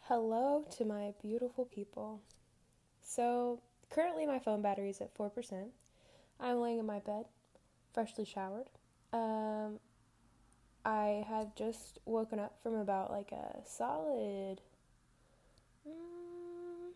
Hello to my beautiful people. So, currently my phone battery is at 4%. I'm laying in my bed, freshly showered. Um, I have just woken up from about like a solid mm,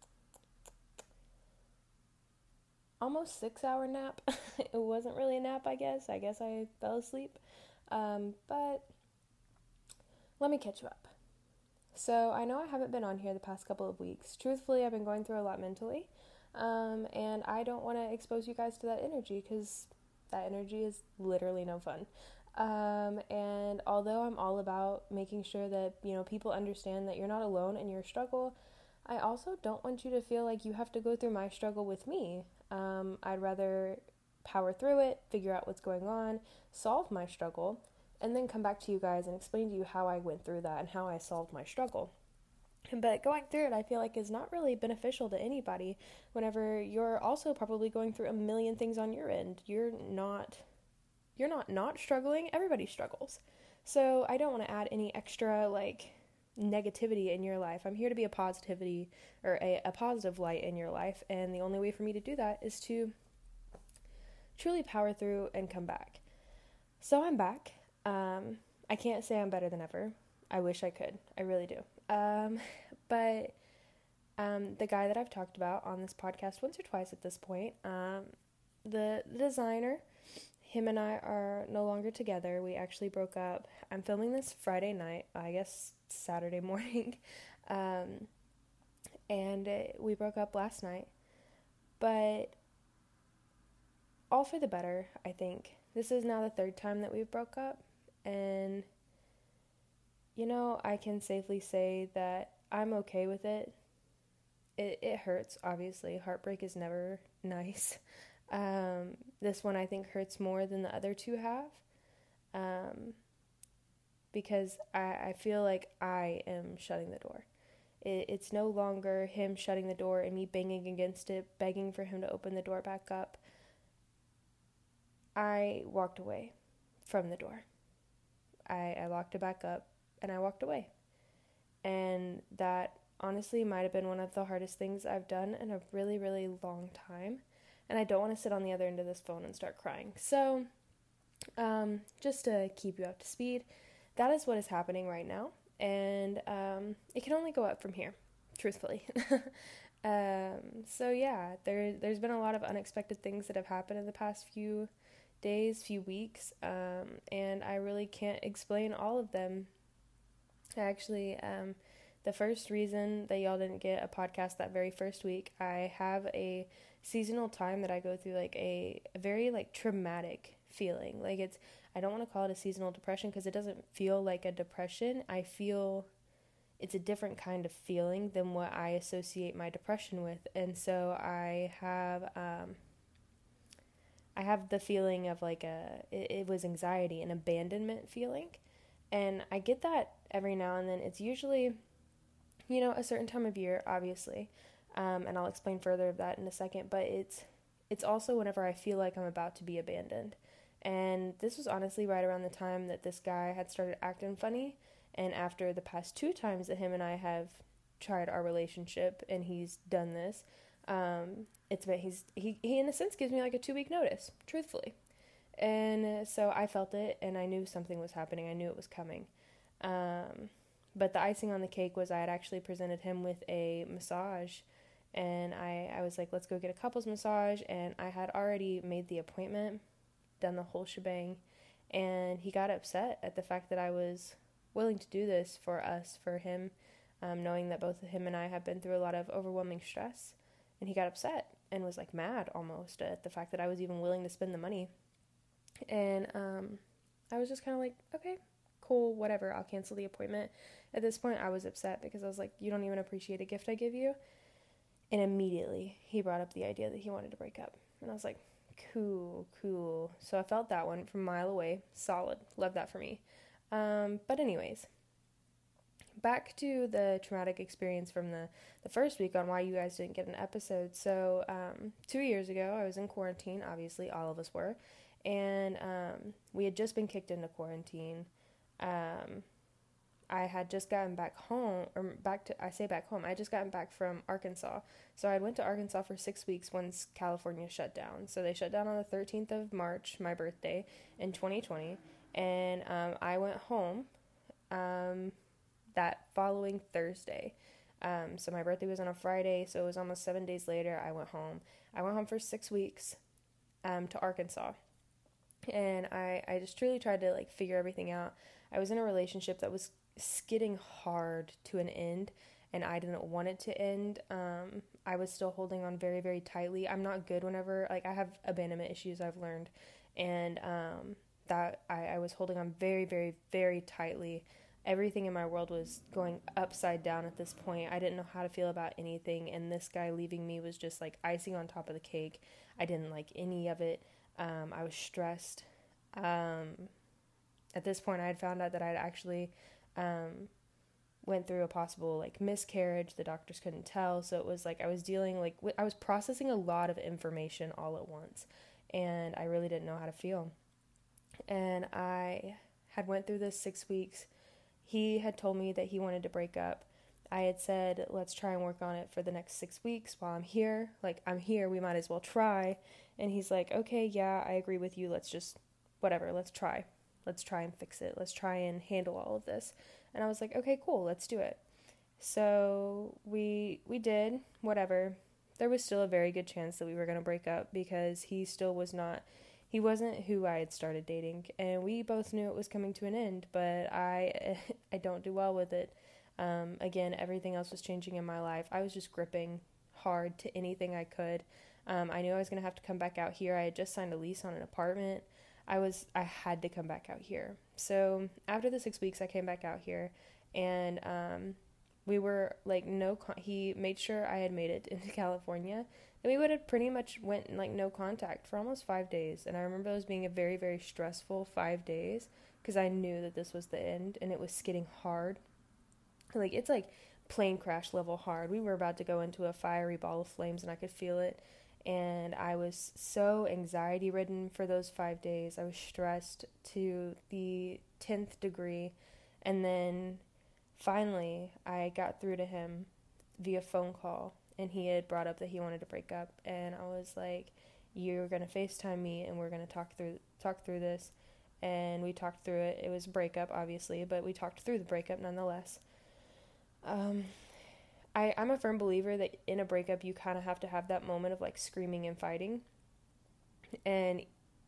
almost 6 hour nap. It wasn't really a nap, I guess. I guess I fell asleep. But let me catch you up. So, I know I haven't been on here the past couple of weeks. Truthfully, I've been going through a lot mentally. And I don't want to expose you guys to that energy because that energy is literally no fun. And although I'm all about making sure that, people understand that you're not alone in your struggle, I also don't want you to feel like you have to go through my struggle with me. I'd rather power through it, figure out what's going on, solve my struggle, and then come back to you guys and explain to you how I went through that and how I solved my struggle. But going through it, I feel like is not really beneficial to anybody whenever you're also probably going through a million things on your end. You're not struggling, everybody struggles. So I don't want to add any extra negativity in your life. I'm here to be a positivity or a positive light in your life, and the only way for me to do that is to truly power through and come back. So I'm back. I can't say I'm better than ever. I wish I could. I really do. But the guy that I've talked about on this podcast once or twice at this point, the designer, him and I are no longer together. We actually broke up. I'm filming this Friday night, I guess Saturday morning, and we broke up last night. But all for the better, I think. This is now the third time that we've broke up, and I can safely say that I'm okay with it. It hurts, obviously. Heartbreak is never nice. This one I think hurts more than the other two have. Because I feel like I am shutting the door. It's no longer him shutting the door and me banging against it, begging for him to open the door back up. I walked away from the door. I locked it back up and I walked away. And that honestly might have been one of the hardest things I've done in a really, really long time. And I don't want to sit on the other end of this phone and start crying. So, just to keep you up to speed, that is what is happening right now. And it can only go up from here, truthfully. So yeah, there's been a lot of unexpected things that have happened in the past few days, few weeks, and I really can't explain all of them. Actually, the first reason that y'all didn't get a podcast that very first week, I have a seasonal time that I go through like a very traumatic feeling. I don't want to call it a seasonal depression because it doesn't feel like a depression. I feel it's a different kind of feeling than what I associate my depression with. And so I have the feeling of it was anxiety, an abandonment feeling. And I get that every now and then. It's usually, a certain time of year, obviously. And I'll explain further of that in a second. But it's also whenever I feel like I'm about to be abandoned. And this was honestly right around the time that this guy had started acting funny. And after the past two times that him and I have tried our relationship and he's done this, he in a sense gives me like a 2 week notice, truthfully. And so I felt it and I knew something was happening. I knew it was coming. But the icing on the cake was I had actually presented him with a massage, and I was like, let's go get a couples massage. And I had already made the appointment, done the whole shebang, and he got upset at the fact that I was willing to do this for us, for him, knowing that both him and I have been through a lot of overwhelming stress. And he got upset and was like mad almost at the fact that I was even willing to spend the money. And I was just kind of like, okay, cool, whatever, I'll cancel the appointment. At this point, I was upset because I was like, you don't even appreciate a gift I give you. And immediately, he brought up the idea that he wanted to break up. And I was like, cool. So I felt that one from a mile away. Solid. Love that for me. But anyways, back to the traumatic experience from the first week on why you guys didn't get an episode. So 2 years ago, I was in quarantine. Obviously, all of us were. And we had just been kicked into quarantine. I had just gotten back home, or I say back home, I had just gotten back from Arkansas. So I went to Arkansas for 6 weeks once California shut down. So they shut down on the 13th of March, my birthday, in 2020. And I went home that following Thursday. So my birthday was on a Friday, so it was almost 7 days later. I went home. I went home for 6 weeks to Arkansas. And I just truly tried to like figure everything out. I was in a relationship that was skidding hard to an end, and I didn't want it to end. I was still holding on very, very tightly. I'm not good whenever, like, I have abandonment issues, I've learned, and that I was holding on very, very, very tightly. Everything in my world was going upside down at this point. I didn't know how to feel about anything, and this guy leaving me was just like icing on top of the cake. I didn't like any of it. I was stressed. At this point, I had found out that I'd actually went through a possible like miscarriage. The doctors couldn't tell, so it was like I was dealing like I was processing a lot of information all at once, and I really didn't know how to feel. And I had went through this 6 weeks. He had told me that he wanted to break up. I had said, let's try and work on it for the next 6 weeks while I'm here. Like, I'm here, we might as well try. And he's like, okay, yeah, I agree with you. Let's just, whatever, let's try. Let's try and fix it. Let's try and handle all of this. And I was like, okay, cool, let's do it. So we did, whatever. There was still a very good chance that we were going to break up because he wasn't who I had started dating. And we both knew it was coming to an end, but I don't do well with it. Again, everything else was changing in my life. I was just gripping hard to anything I could. I knew I was going to have to come back out here. I had just signed a lease on an apartment. I had to come back out here. So after the 6 weeks, I came back out here, and we were like he made sure I had made it into California, and we would have pretty much went in like no contact for almost 5 days. And I remember those being a very, very stressful 5 days because I knew that this was the end, and it was getting hard. Like, it's like plane crash level hard. We were about to go into a fiery ball of flames, and I could feel it. And I was so anxiety ridden for those 5 days. I was stressed to the 10th degree. And then finally, I got through to him via phone call, and he had brought up that he wanted to break up. And I was like, you're going to FaceTime me, and we're going to talk through this. And we talked through it. It was a breakup, obviously, but we talked through the breakup nonetheless. I'm a firm believer that in a breakup you kind of have to have that moment of like screaming and fighting. And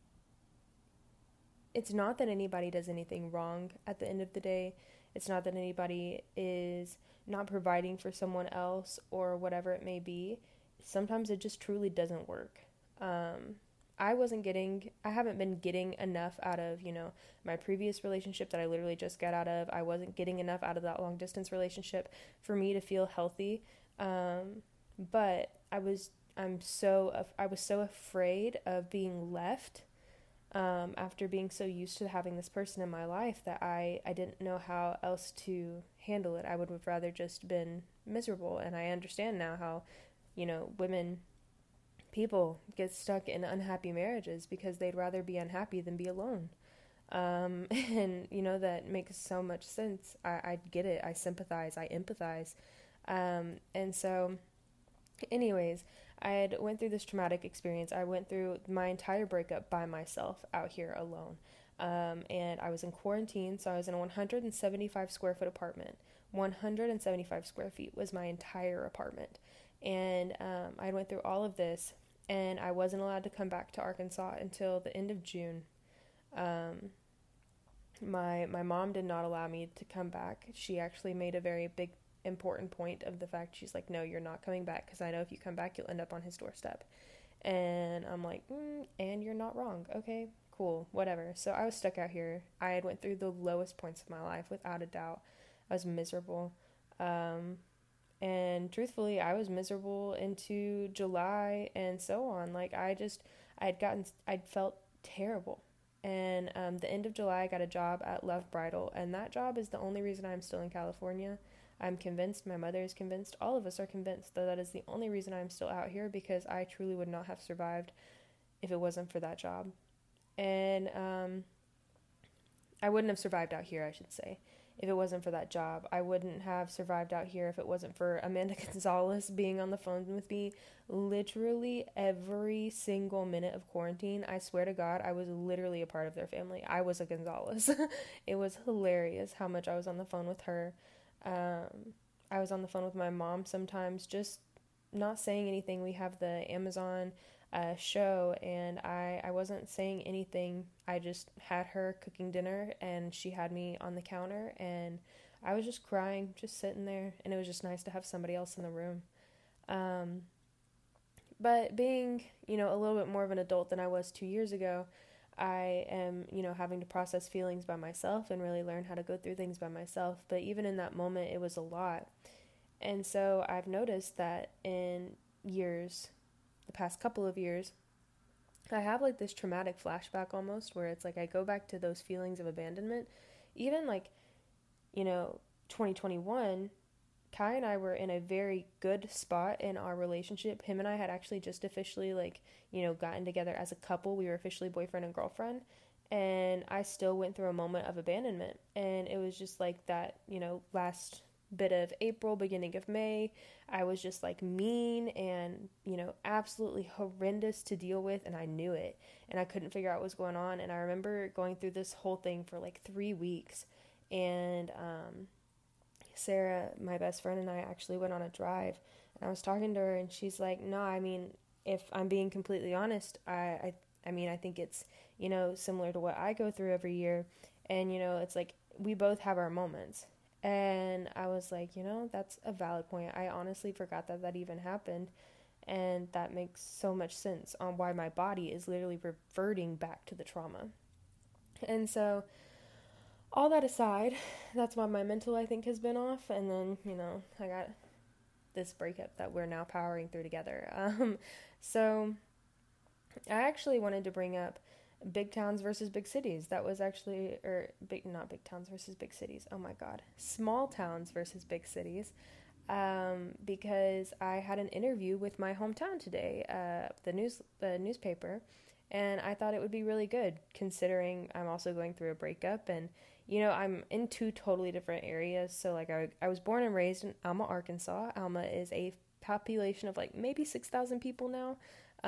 it's not that anybody does anything wrong at the end of the day. It's not that anybody is not providing for someone else or whatever it may be. Sometimes it just truly doesn't work. I haven't been getting enough out of, my previous relationship that I literally just got out of. I wasn't getting enough out of that long distance relationship for me to feel healthy. But I was so afraid of being left, after being so used to having this person in my life that I didn't know how else to handle it. I would have rather just been miserable. And I understand now how, people get stuck in unhappy marriages because they'd rather be unhappy than be alone. And, that makes so much sense. I get it. I sympathize. I empathize. And so, anyways, I had went through this traumatic experience. I went through my entire breakup by myself out here alone. And I was in quarantine, so I was in a 175 square foot apartment. 175 square feet was my entire apartment. And I went through all of this, and I wasn't allowed to come back to Arkansas until the end of June. My mom did not allow me to come back. She actually made a very big, important point of the fact, she's like, no, you're not coming back, because I know if you come back, you'll end up on his doorstep. And I'm like, and you're not wrong. Okay, cool, whatever. So I was stuck out here. I had went through the lowest points of my life, without a doubt. I was miserable. And truthfully, I was miserable into July and so on. Like, I'd felt terrible. And the end of July, I got a job at Love Bridal, and that job is the only reason I'm still in California. I'm convinced, my mother is convinced, all of us are convinced that is the only reason I'm still out here, because I truly would not have survived if it wasn't for that job. And I wouldn't have survived out here, I should say. if it wasn't for that job. I wouldn't have survived out here if it wasn't for Amanda Gonzalez being on the phone with me literally every single minute of quarantine. I swear to God, I was literally a part of their family. I was a Gonzalez. It was hilarious how much I was on the phone with her. I was on the phone with my mom sometimes, just not saying anything. We have the Amazon show, and I wasn't saying anything. I just had her cooking dinner, and she had me on the counter, and I was just crying, just sitting there, and it was just nice to have somebody else in the room. But being, a little bit more of an adult than I was 2 years ago, I am, having to process feelings by myself and really learn how to go through things by myself. But even in that moment, it was a lot. And so I've noticed that in the past couple of years, I have like this traumatic flashback almost, where it's like I go back to those feelings of abandonment. Even 2021, Kai and I were in a very good spot in our relationship. Him and I had actually just officially gotten together as a couple. We were officially boyfriend and girlfriend. And I still went through a moment of abandonment. And it was just like that, last bit of April, beginning of May, I was just like mean and, absolutely horrendous to deal with, and I knew it, and I couldn't figure out what was going on. And I remember going through this whole thing for like 3 weeks, and Sarah, my best friend, and I actually went on a drive, and I was talking to her, and she's like, no, I mean, if I'm being completely honest, I think it's, similar to what I go through every year, and, it's like, we both have our moments. And I was like, that's a valid point. I honestly forgot that even happened. And that makes so much sense on why my body is literally reverting back to the trauma. And so, all that aside, that's why my mental, I think, has been off. And then, I got this breakup that we're now powering through together. So, I actually wanted to bring up big towns versus big cities. That was actually, not big towns versus big cities. Oh my God. Small towns versus big cities. Because I had an interview with my hometown today, the newspaper, and I thought it would be really good considering I'm also going through a breakup, and, I'm in 2 totally different areas. So like I was born and raised in Alma, Arkansas. Alma is a population of like maybe 6,000 people now.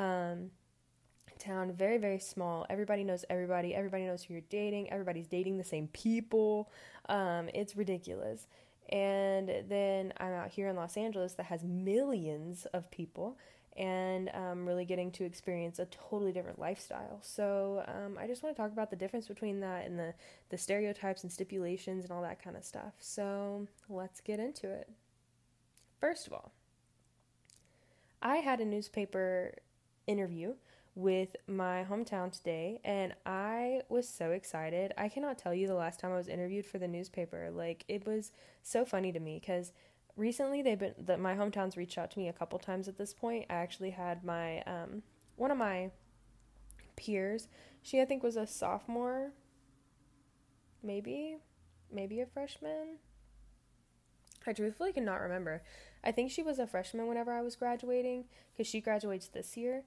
Town, very, very small. Everybody knows everybody. Everybody knows who you're dating. Everybody's dating the same people. It's ridiculous. And then I'm out here in Los Angeles that has millions of people, and really getting to experience a totally different lifestyle. So I just want to talk about the difference between that and the stereotypes and stipulations and all that kind of stuff. So let's get into it. First of all, I had a newspaper interview with my hometown today, and I was so excited. I cannot tell you the last time I was interviewed for the newspaper. Like, it was so funny to me because recently my hometown's reached out to me a couple times at this point. I actually had my one of my peers, she I think was a sophomore, maybe a freshman. I truthfully cannot remember. I think she was a freshman whenever I was graduating, because she graduates this year.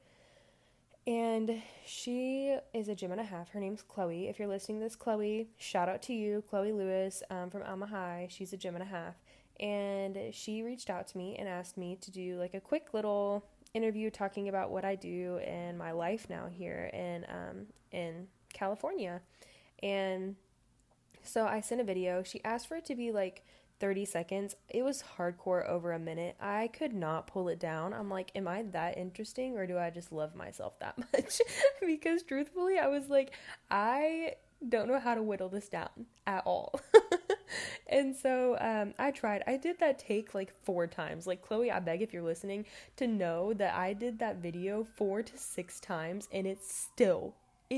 And she is a gym and a half. Her name's Chloe. If you're listening to this, Chloe, shout out to you, Chloe Lewis, from Alma High. She's a gym and a half. And she reached out to me and asked me to do like a quick little interview talking about what I do and my life now here in California. And so I sent a video. She asked for it to be like 30 seconds. It was hardcore over a minute. I could not pull it down. I'm like, am I that interesting, or do I just love myself that much? Because truthfully, I was like, I don't know how to whittle this down at all. And so I tried. I did that take like 4 times. Like, Chloe, I beg, if you're listening, to know that I did that video 4 to 6 times, and it still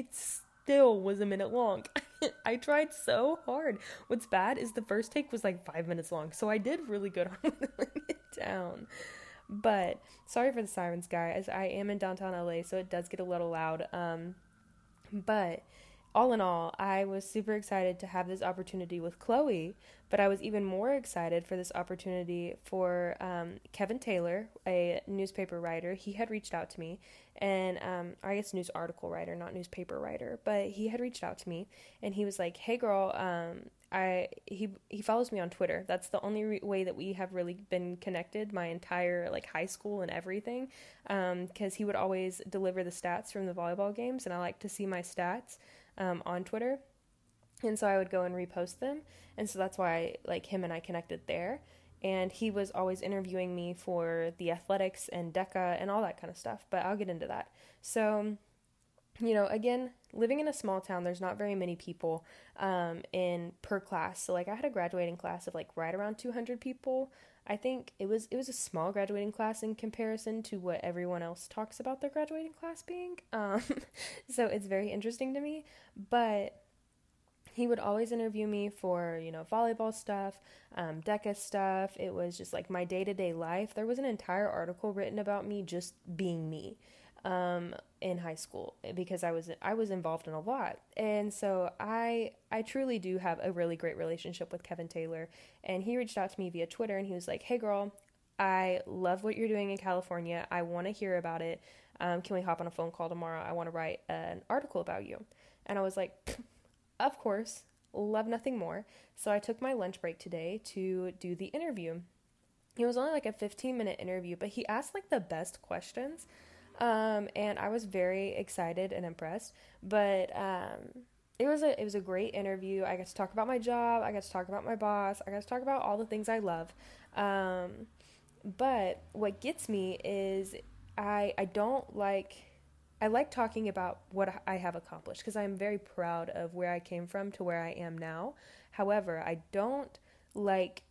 was a minute long. I tried so hard. What's bad is the first take was like 5 minutes long, so I did really good on whittling it down. But sorry for the sirens, guys. I am in downtown LA, so it does get a little loud. But all in all, I was super excited to have this opportunity with Chloe, but I was even more excited for this opportunity for Kevin Taylor, a newspaper writer. He had reached out to me, and I guess news article writer, not newspaper writer, but he had reached out to me, and he was like, "Hey, girl, he follows me on Twitter. That's the only way that we have really been connected my entire like high school and everything, because he would always deliver the stats from the volleyball games, and I like to see my stats on Twitter, and so I would go and repost them, and so that's why like him and I connected there. And he was always interviewing me for the athletics and DECA and all that kind of stuff, but I'll get into that. So, you know, again, living in a small town, there's not very many people in per class. So like I had a graduating class of like right around 200 people. I think it was a small graduating class in comparison to what everyone else talks about their graduating class being. So it's very interesting to me, but he would always interview me for, you know, volleyball stuff, DECA stuff. It was just like my day-to-day life. There was an entire article written about me just being me in high school because I was involved in a lot. And so I truly do have a really great relationship with Kevin Taylor, and he reached out to me via Twitter, and he was like, "Hey girl, I love what you're doing in California. I want to hear about it. Can we hop on a phone call tomorrow? I want to write an article about you." And I was like, of course, love nothing more. So I took my lunch break today to do the interview. It was only like a 15-minute interview, but he asked like the best questions. And I was very excited and impressed, but, it was a great interview. I got to talk about my job. I got to talk about my boss. I got to talk about all the things I love. But what gets me is I like talking about what I have accomplished because I'm very proud of where I came from to where I am now. However, I don't like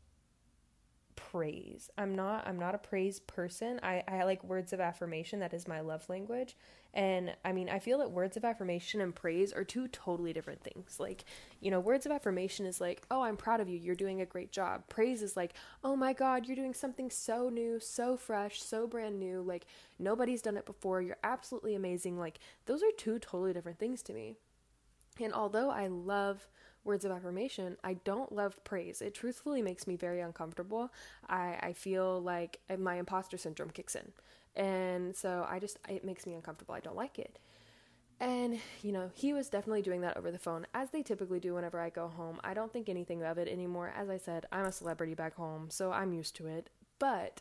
praise. I'm not a praise person. I like words of affirmation. That is my love language. And I mean, I feel that words of affirmation and praise are two totally different things. Like, you know, words of affirmation is like, "Oh, I'm proud of you. You're doing a great job." Praise is like, "Oh my God, you're doing something so new, so fresh, so brand new. Like nobody's done it before. You're absolutely amazing." Like those are two totally different things to me. And although I love words of affirmation, I don't love praise. It truthfully makes me very uncomfortable. I feel like my imposter syndrome kicks in. And so it makes me uncomfortable. I don't like it. And, you know, he was definitely doing that over the phone, as they typically do whenever I go home. I don't think anything of it anymore. As I said, I'm a celebrity back home, so I'm used to it. But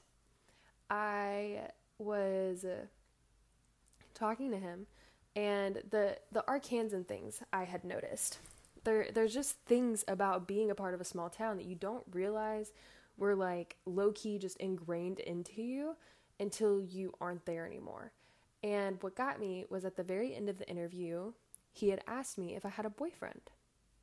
I was talking to him, and the Arkansan things I had noticed. There's just things about being a part of a small town that you don't realize were like low-key just ingrained into you until you aren't there anymore. And what got me was at the very end of the interview, he had asked me if I had a boyfriend.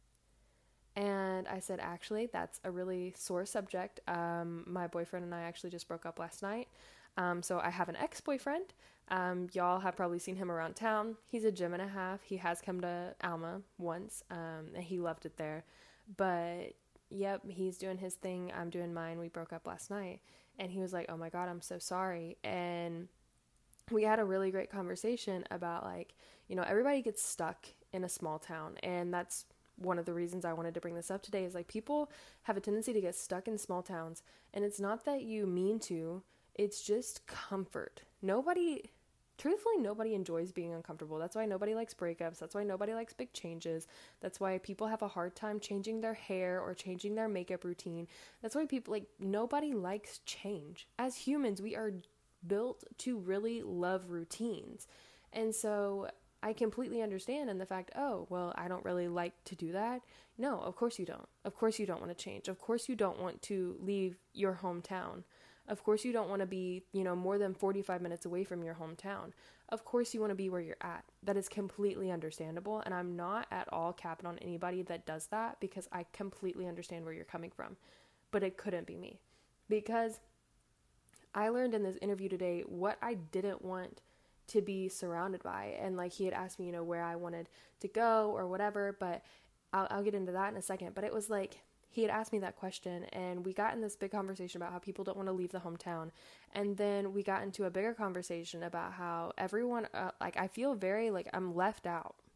And I said, actually, that's a really sore subject. My boyfriend and I actually just broke up last night. So I have an ex-boyfriend. Y'all have probably seen him around town. He's a gym and a half. He has come to Alma once, and he loved it there. But, yep, he's doing his thing. I'm doing mine. We broke up last night. And he was like, "Oh my God, I'm so sorry." And we had a really great conversation about, like, you know, everybody gets stuck in a small town. And that's one of the reasons I wanted to bring this up today is, like, people have a tendency to get stuck in small towns. And it's not that you mean to. It's just comfort. Truthfully, nobody enjoys being uncomfortable. That's why nobody likes breakups. That's why nobody likes big changes. That's why people have a hard time changing their hair or changing their makeup routine. That's why nobody likes change. As humans, we are built to really love routines. And so I completely understand in the fact, oh, well, I don't really like to do that. No, of course you don't. Of course you don't want to change. Of course you don't want to leave your hometown. Of course you don't want to be, you know, more than 45 minutes away from your hometown. Of course you want to be where you're at. That is completely understandable, and I'm not at all capping on anybody that does that because I completely understand where you're coming from. But it couldn't be me because I learned in this interview today what I didn't want to be surrounded by. And like he had asked me, you know, where I wanted to go or whatever, but I'll get into that in a second. But it was like, he had asked me that question, and we got in this big conversation about how people don't want to leave the hometown. And then we got into a bigger conversation about how everyone, I feel very like I'm left out.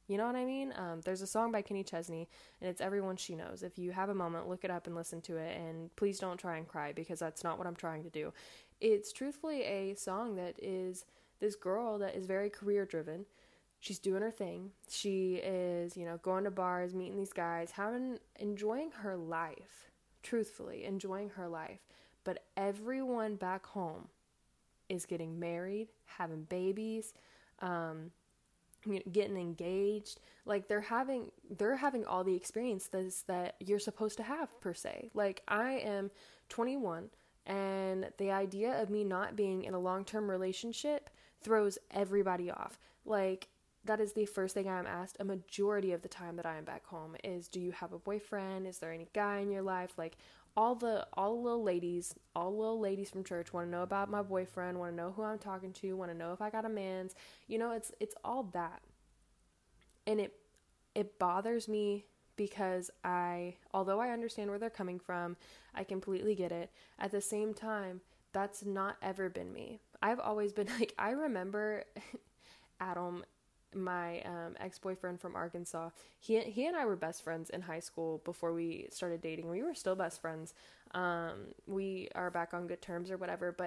You know what I mean? There's a song by Kenny Chesney, and it's Everyone She Knows. If you have a moment, look it up and listen to it, and please don't try and cry, because that's not what I'm trying to do. It's truthfully a song that is this girl that is very career driven. She's doing her thing. She is, going to bars, meeting these guys, enjoying her life, truthfully, enjoying her life. But everyone back home is getting married, having babies, getting engaged. Like they're having all the experiences that you're supposed to have, per se. Like I am 21, and the idea of me not being in a long-term relationship throws everybody off. Like that is the first thing I'm asked a majority of the time that I am back home is, do you have a boyfriend? Is there any guy in your life? Like all little ladies from church want to know about my boyfriend, want to know who I'm talking to, want to know if I got a man's. It's all that. And it bothers me because although I understand where they're coming from, I completely get it. At the same time, that's not ever been me. I've always been like, I remember Adam, my ex-boyfriend from Arkansas, he and I were best friends in high school before we started dating. We were still best friends. We are back on good terms or whatever, but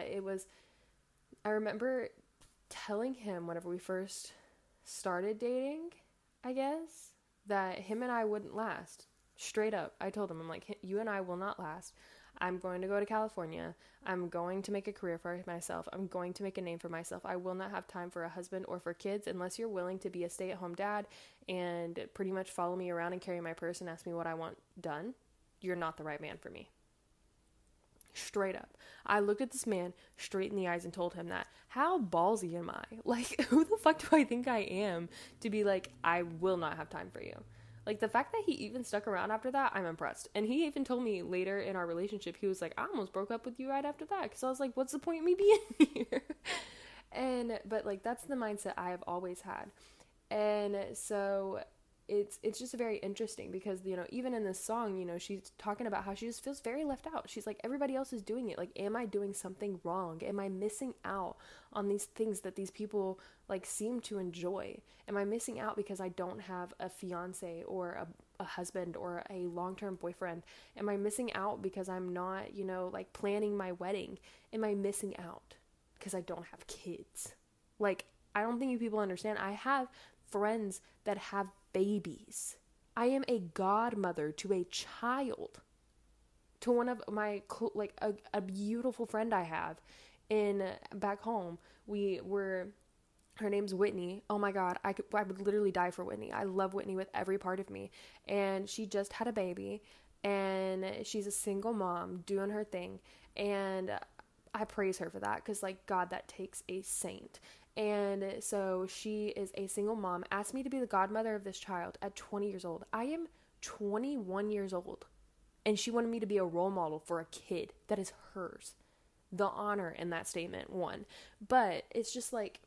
I remember telling him whenever we first started dating, I guess, that him and I wouldn't last. Straight up. I told him, I'm like, you and I will not last. I'm going to go to California. I'm going to make a career for myself. I'm going to make a name for myself. I will not have time for a husband or for kids unless you're willing to be a stay-at-home dad and pretty much follow me around and carry my purse and ask me what I want done. You're not the right man for me. Straight up. I looked at this man straight in the eyes and told him that. How ballsy am I? Like, who the fuck do I think I am to be like, I will not have time for you? Like, the fact that he even stuck around after that, I'm impressed. And he even told me later in our relationship, he was like, I almost broke up with you right after that. Because I was like, what's the point of me being here? But, like, that's the mindset I have always had. And so it's just very interesting because, even in this song, she's talking about how she just feels very left out. She's like, everybody else is doing it. Like, am I doing something wrong? Am I missing out on these things that these people, like, seem to enjoy? Am I missing out because I don't have a fiance or a husband or a long-term boyfriend? Am I missing out because I'm not, like, planning my wedding? Am I missing out because I don't have kids? Like, I don't think you people understand. I have friends that have babies. I am a godmother to a child, to one of my, like, a beautiful friend I have back home. Her name's Whitney. Oh my God, I would literally die for Whitney. I love Whitney with every part of me. And she just had a baby, and she's a single mom doing her thing. And I praise her for that, because, like, God, that takes a saint. And so she is a single mom, asked me to be the godmother of this child at 20 years old. I am 21 years old, and she wanted me to be a role model for a kid that is hers. The honor in that statement, one. But it's just like,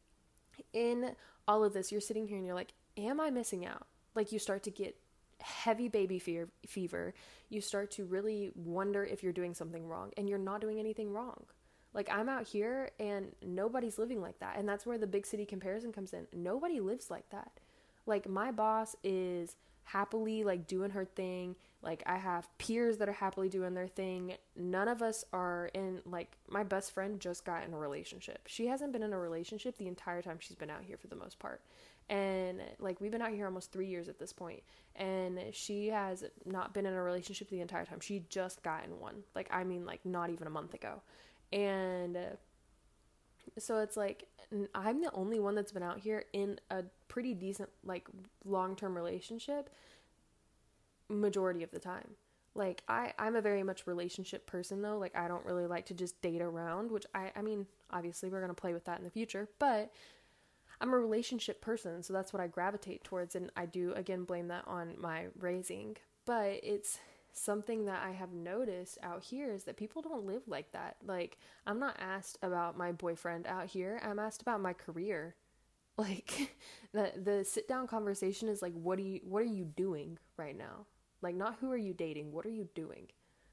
in all of this, you're sitting here and you're like, am I missing out? Like, you start to get heavy baby fever. You start to really wonder if you're doing something wrong, and you're not doing anything wrong. Like, I'm out here and nobody's living like that. And that's where the big city comparison comes in. Nobody lives like that. Like, my boss is happily, like, doing her thing. Like, I have peers that are happily doing their thing. None of us are in, like, my best friend just got in a relationship. She hasn't been in a relationship the entire time she's been out here for the most part. And, like, we've been out here almost 3 years at this point. And she has not been in a relationship the entire time. She just got in one. Like, I mean, like, not even a month ago. And so it's like, I'm the only one that's been out here in a pretty decent, like, long-term relationship majority of the time. Like, I'm a very much relationship person, though. Like, I don't really like to just date around, which I mean, obviously we're going to play with that in the future, but I'm a relationship person, so that's what I gravitate towards. And I do, again, blame that on my raising, but it's something that I have noticed out here is that people don't live like that. Like, I'm not asked about my boyfriend out here. I'm asked about my career. Like, the sit down conversation is like, what are you doing right now? Like, not who are you dating? What are you doing?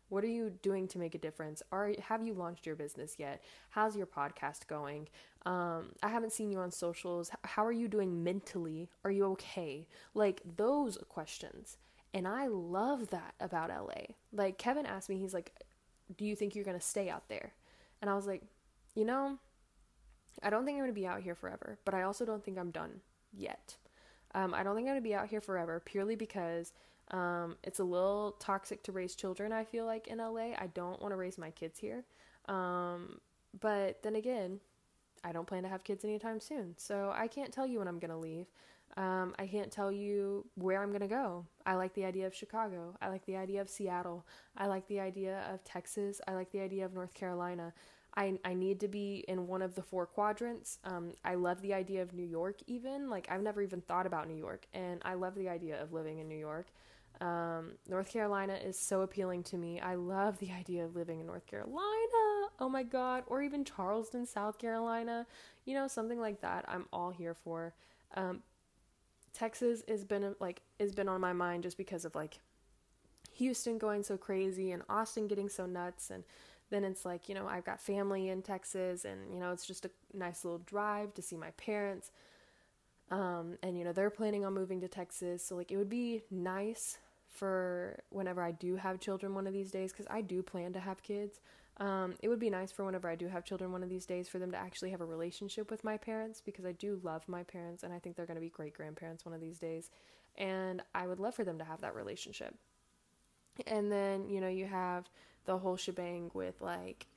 What are you doing to make a difference? Have you launched your business yet? How's your podcast going? I haven't seen you on socials. How are you doing mentally? Are you okay? Like those questions. And I love that about LA. Like Kevin asked me, he's like, do you think you're going to stay out there? And I was like, you know, I don't think I'm going to be out here forever, but I also don't think I'm done yet. I don't think I'm going to be out here forever purely because it's a little toxic to raise children, I feel like, in LA. I don't want to raise my kids here. But then again, I don't plan to have kids anytime soon. So I can't tell you when I'm going to leave. I can't tell you where I'm going to go. I like the idea of Chicago. I like the idea of Seattle. I like the idea of Texas. I like the idea of North Carolina. I need to be in one of the 4 quadrants. I love the idea of New York even. Like, I've never even thought about New York, and I love the idea of living in New York. North Carolina is so appealing to me. I love the idea of living in North Carolina. Oh my God. Or even Charleston, South Carolina. You know, something like that. I'm all here for. Texas has been on my mind just because of like Houston going so crazy and Austin getting so nuts, and then it's like, you know, I've got family in Texas, and you know, it's just a nice little drive to see my parents, and you know, they're planning on moving to Texas, so like it would be nice for whenever I do have children one of these days, because I do plan to have kids. It would be nice for whenever I do have children one of these days for them to actually have a relationship with my parents, because I do love my parents and I think they're going to be great grandparents one of these days, and I would love for them to have that relationship. And then, you know, you have the whole shebang with like,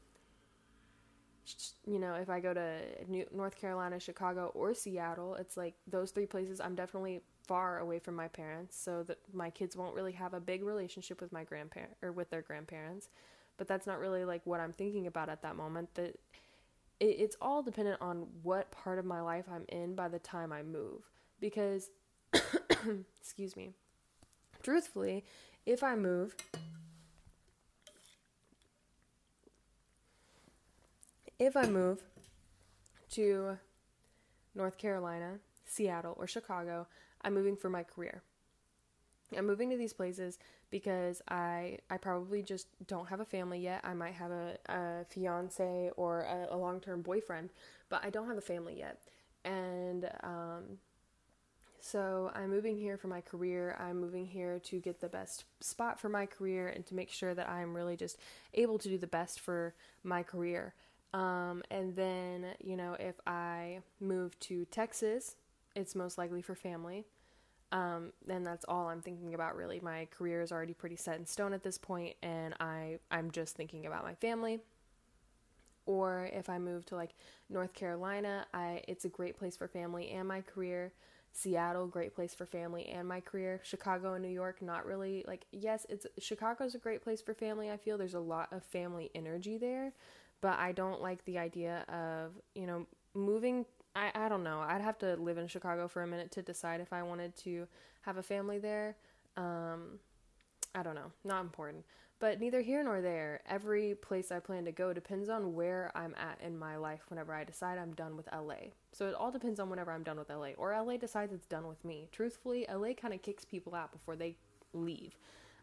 you know, if I go to North Carolina, Chicago, or Seattle, it's like those 3 places I'm definitely far away from my parents, so that my kids won't really have a big relationship with my grandparent or with their grandparents. But that's not really like what I'm thinking about at that moment. That it's all dependent on what part of my life I'm in by the time I move. Because, excuse me, truthfully, if I move to North Carolina, Seattle, or Chicago, I'm moving for my career. I'm moving to these places because I probably just don't have a family yet. I might have a fiance or a long-term boyfriend, but I don't have a family yet. And so I'm moving here for my career. I'm moving here to get the best spot for my career and to make sure that I'm really just able to do the best for my career. And then, you know, if I move to Texas, it's most likely for family. And that's all I'm thinking about, really. My career is already pretty set in stone at this point, and I'm just thinking about my family. Or if I move to like North Carolina, it's a great place for family and my career. Seattle, great place for family and my career. Chicago and New York, not really. Like, yes, Chicago's a great place for family. I feel there's a lot of family energy there, but I don't like the idea of, you know, moving. I don't know. I'd have to live in Chicago for a minute to decide if I wanted to have a family there. I don't know. Not important. But neither here nor there. Every place I plan to go depends on where I'm at in my life whenever I decide I'm done with LA. So it all depends on whenever I'm done with LA. Or LA decides it's done with me. Truthfully, LA kind of kicks people out before they leave.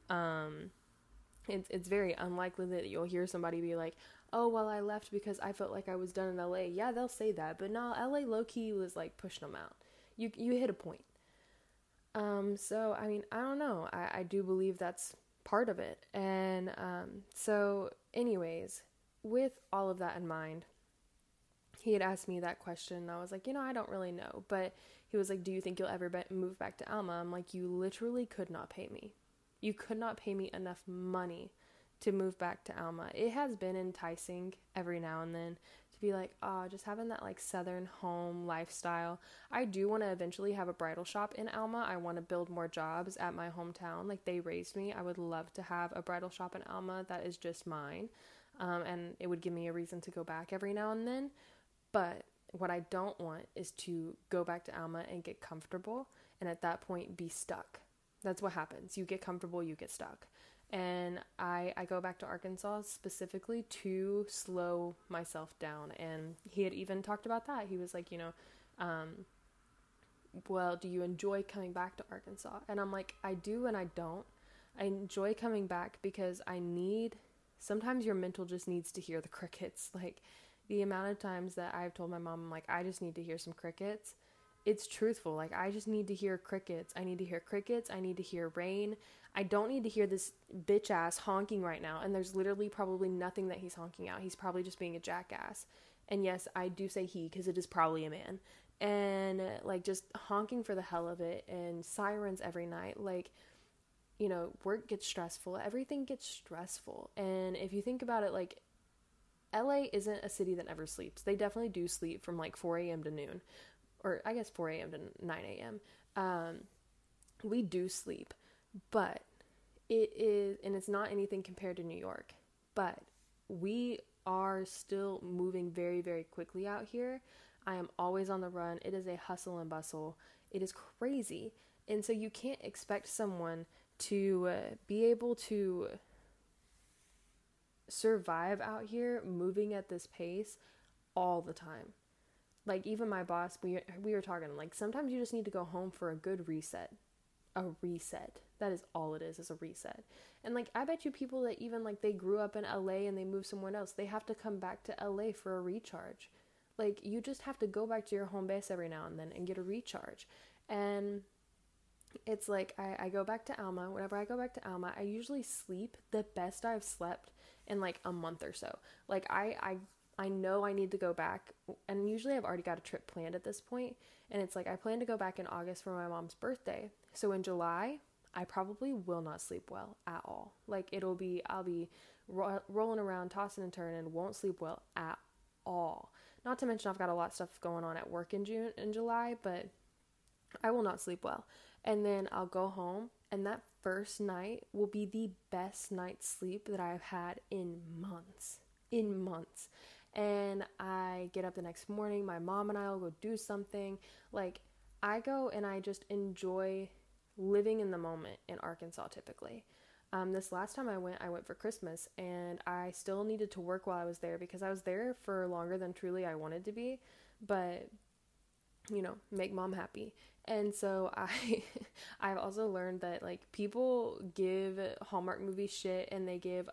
It's very unlikely that you'll hear somebody be like, oh, well, I left because I felt like I was done in LA. Yeah, they'll say that. But no, LA low-key was like pushing them out. You hit a point. So, I mean, I don't know. I do believe that's part of it. And so anyways, with all of that in mind, he had asked me that question, and I was like, you know, I don't really know. But he was like, do you think you'll ever move back to Alma? I'm like, you literally could not pay me. You could not pay me enough money to move back to Alma. It has been enticing every now and then to be like, oh, just having that like southern home lifestyle. I do want to eventually have a bridal shop in Alma. I want to build more jobs at my hometown. Like, they raised me. I would love to have a bridal shop in Alma that is just mine. And it would give me a reason to go back every now and then. But what I don't want is to go back to Alma and get comfortable and at that point be stuck. That's what happens. You get comfortable, you get stuck. And I go back to Arkansas specifically to slow myself down. And he had even talked about that. He was like, you know, well, do you enjoy coming back to Arkansas? And I'm like, I do and I don't. I enjoy coming back because sometimes your mental just needs to hear the crickets. Like, the amount of times that I've told my mom, I'm like, I just need to hear some crickets. It's truthful. Like, I just need to hear crickets. I need to hear crickets. I need to hear rain. I don't need to hear this bitch ass honking right now. And there's literally probably nothing that he's honking out. He's probably just being a jackass. And yes, I do say he because it is probably a man. And like, just honking for the hell of it, and sirens every night. Like, you know, work gets stressful. Everything gets stressful. And if you think about it, like, LA isn't a city that never sleeps. They definitely do sleep from like 4 a.m. to noon. Or I guess 4 a.m. to 9 a.m. We do sleep, but it's not anything compared to New York, but we are still moving very, very quickly out here. I am always on the run. It is a hustle and bustle. It is crazy. And so you can't expect someone to be able to survive out here moving at this pace all the time. Like, even my boss, we were talking, like, sometimes you just need to go home for a good reset. A reset. That is all it is a reset. And, like, I bet you people that even, like, they grew up in LA and they moved somewhere else, they have to come back to LA for a recharge. Like, you just have to go back to your home base every now and then and get a recharge. And it's like, I go back to Alma. Whenever I go back to Alma, I usually sleep the best I've slept in, like, a month or so. Like, I know I need to go back, and usually I've already got a trip planned at this point, and it's like, I plan to go back in August for my mom's birthday. So in July, I probably will not sleep well at all. Like, I'll be rolling around, tossing and turning, won't sleep well at all. Not to mention I've got a lot of stuff going on at work in July, but I will not sleep well. And then I'll go home, and that first night will be the best night's sleep that I've had in months. And I get up the next morning, my mom and I will go do something. Like, I go and I just enjoy living in the moment in Arkansas typically. This last time I went for Christmas, and I still needed to work while I was there because I was there for longer than truly I wanted to be, but, you know, make mom happy. And so I've also learned that, like, people give Hallmark movies shit, and they give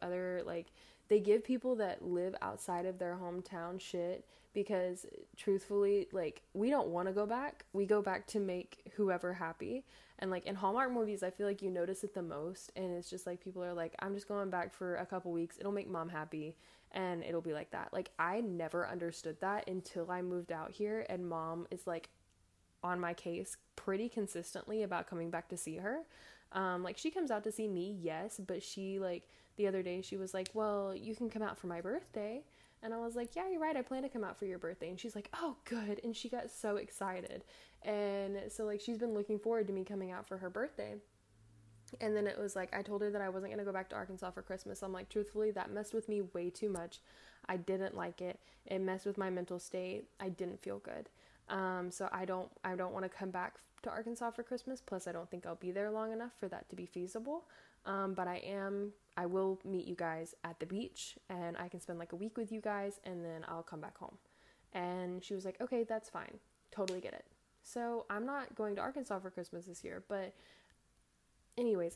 people that live outside of their hometown shit because, truthfully, like, we don't want to go back. We go back to make whoever happy. And, like, in Hallmark movies, I feel like you notice it the most, and it's just like, people are like, I'm just going back for a couple weeks. It'll make mom happy, and it'll be like that. Like, I never understood that until I moved out here, and mom is, like, on my case pretty consistently about coming back to see her. Like, she comes out to see me, yes, but she, like, the other day she was like, well, you can come out for my birthday. And I was like, yeah, you're right, I plan to come out for your birthday. And she's like, oh, good. And she got so excited. And so, like, she's been looking forward to me coming out for her birthday. And then it was like, I told her that I wasn't going to go back to Arkansas for Christmas. I'm like, truthfully, that messed with me way too much. I didn't like it. It messed with my mental state. I didn't feel good. So I don't want to come back to Arkansas for Christmas. Plus, I don't think I'll be there long enough for that to be feasible. But I will meet you guys at the beach, and I can spend like a week with you guys, and then I'll come back home. And she was like, okay, that's fine. Totally get it. So I'm not going to Arkansas for Christmas this year, but anyways,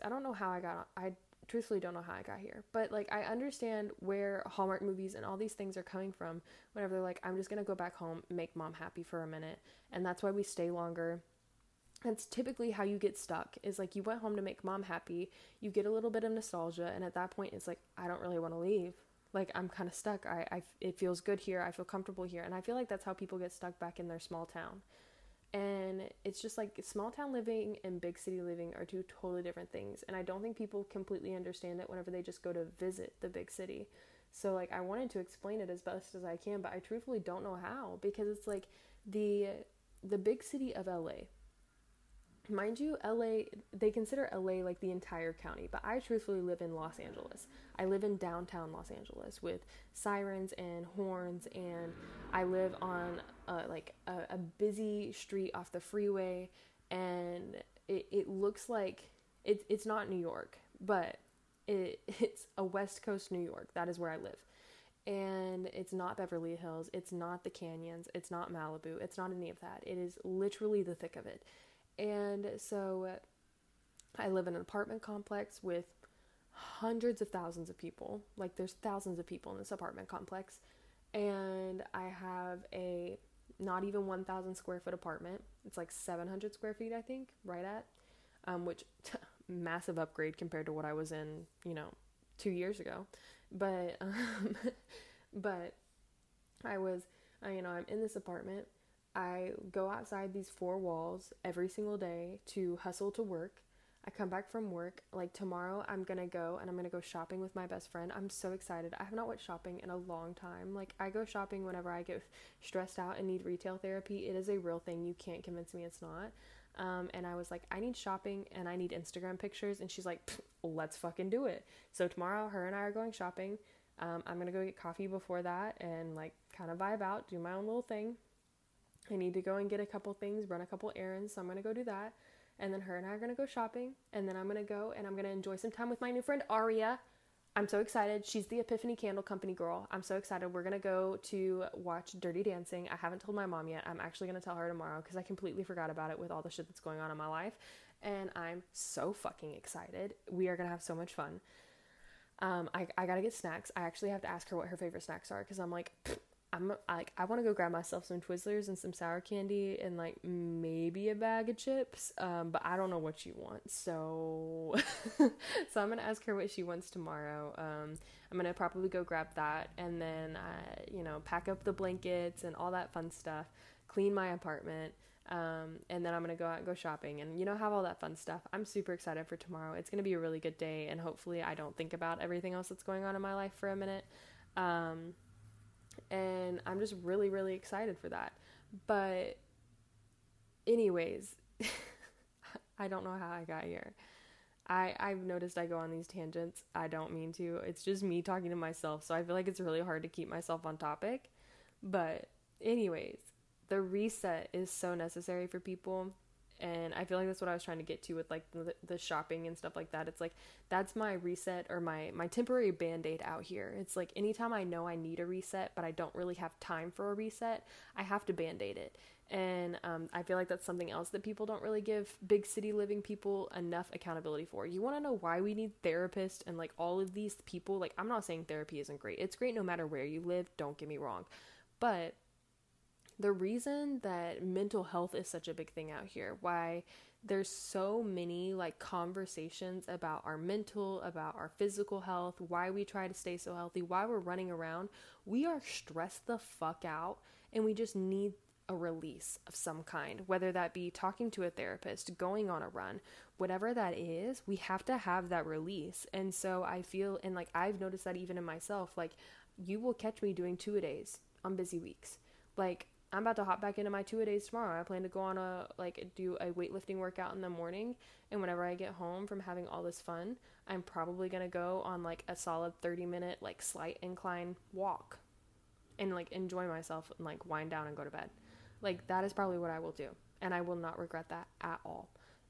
I truthfully don't know how I got here, but, like, I understand where Hallmark movies and all these things are coming from whenever they're like, I'm just going to go back home, make mom happy for a minute. And that's why we stay longer. That's typically how you get stuck, is like, you went home to make mom happy, you get a little bit of nostalgia, and at that point it's like, I don't really want to leave. Like, I'm kind of stuck. It feels good here. I feel comfortable here. And I feel like that's how people get stuck back in their small town. And it's just like, small town living and big city living are two totally different things. And I don't think people completely understand it whenever they just go to visit the big city. So, like, I wanted to explain it as best as I can, but I truthfully don't know how, because it's like the big city of LA. Mind you, LA, they consider LA like the entire county, but I truthfully live in Los Angeles. I live in downtown Los Angeles with sirens and horns, and I live on a busy street off the freeway, and it looks like it's not New York, but it's a West Coast New York. That is where I live. And it's not Beverly Hills, it's not the canyons, it's not Malibu, it's not any of that. It is literally the thick of it. And so I live in an apartment complex with hundreds of thousands of people. Like, there's thousands of people in this apartment complex. And I have a not even 1,000 square foot apartment. It's like 700 square feet, I think, right at. Which, massive upgrade compared to what I was in, 2 years ago. But, but I'm in this apartment. I go outside these four walls every single day to hustle to work. I come back from work. Like, tomorrow I'm going to go shopping with my best friend. I'm so excited. I have not went shopping in a long time. Like, I go shopping whenever I get stressed out and need retail therapy. It is a real thing. You can't convince me it's not. And I was like, I need shopping and I need Instagram pictures. And she's like, let's fucking do it. So tomorrow, her and I are going shopping. I'm going to go get coffee before that and like kind of vibe out, do my own little thing. I need to go and get a couple things, run a couple errands. So I'm going to go do that. And then her and I are going to go shopping. And then I'm going to go and I'm going to enjoy some time with my new friend, Aria. I'm so excited. She's the Epiphany Candle Company girl. I'm so excited. We're going to go to watch Dirty Dancing. I haven't told my mom yet. I'm actually going to tell her tomorrow because I completely forgot about it with all the shit that's going on in my life. And I'm so fucking excited. We are going to have so much fun. I got to get snacks. I actually have to ask her what her favorite snacks are because I'm like, I want to go grab myself some Twizzlers and some sour candy and like maybe a bag of chips. But I don't know what she wants. So, so I'm going to ask her what she wants tomorrow. I'm going to probably go grab that and then, pack up the blankets and all that fun stuff, clean my apartment. And then I'm going to go out and go shopping and, have all that fun stuff. I'm super excited for tomorrow. It's going to be a really good day. And hopefully I don't think about everything else that's going on in my life for a minute. And I'm just really, really excited for that. But anyways, I don't know how I got here. I've noticed I go on these tangents. I don't mean to. It's just me talking to myself. So I feel like it's really hard to keep myself on topic. But anyways, the reset is so necessary for people. And I feel like that's what I was trying to get to with like the shopping and stuff like that. It's like, that's my reset or my temporary band-aid out here. It's like anytime I know I need a reset, but I don't really have time for a reset, I have to band-aid it. And I feel like that's something else that people don't really give big city living people enough accountability for. You want to know why we need therapists and like all of these people? Like, I'm not saying therapy isn't great. It's great no matter where you live. Don't get me wrong. But the reason that mental health is such a big thing out here, why there's so many like conversations about our mental, about our physical health, why we try to stay so healthy, why we're running around, we are stressed the fuck out and we just need a release of some kind, whether that be talking to a therapist, going on a run, whatever that is, we have to have that release. And so I feel, and like I've noticed that even in myself, like you will catch me doing 2-a-days on busy weeks. Like, I'm about to hop back into my 2-a-days tomorrow. I plan to go on do a weightlifting workout in the morning. And whenever I get home from having all this fun, I'm probably going to go on like a solid 30-minute, like slight incline walk and like enjoy myself and like wind down and go to bed. Like that is probably what I will do. And I will not regret that at all.